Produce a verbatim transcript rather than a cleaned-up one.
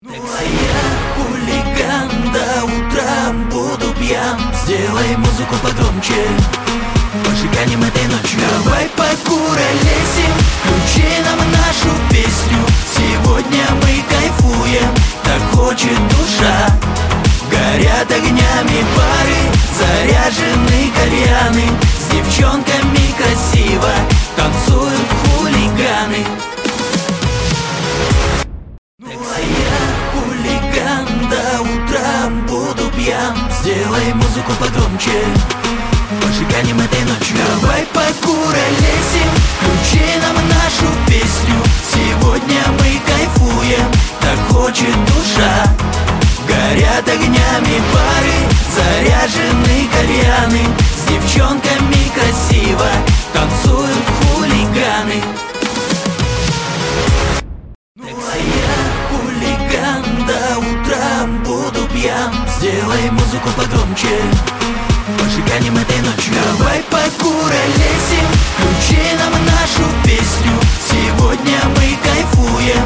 Ну а я хулиган, до утра буду пьян. Сделай музыку погромче, пожиганем этой ночью. Давай покуролесим, включи нам нашу песню. Сегодня мы кайфуем, так хочет душа. Горят огнями бары, заряжены кальяны. С девчонками красиво танцуют хулиганы. Ну а я хулиган, до утра буду пьян. Сделай музыку погромче, пожиганем этой ночью. Давай покуролесим, включи нам нашу песню. Сегодня мы кайфуем, так хочет душа. Горят огнями бары, заряжены кальяны. С девчонками красиво танцуют хулиганы. Ну а я хулиган, до утра буду пьян. Сделай музыку погромче, пожиганем этой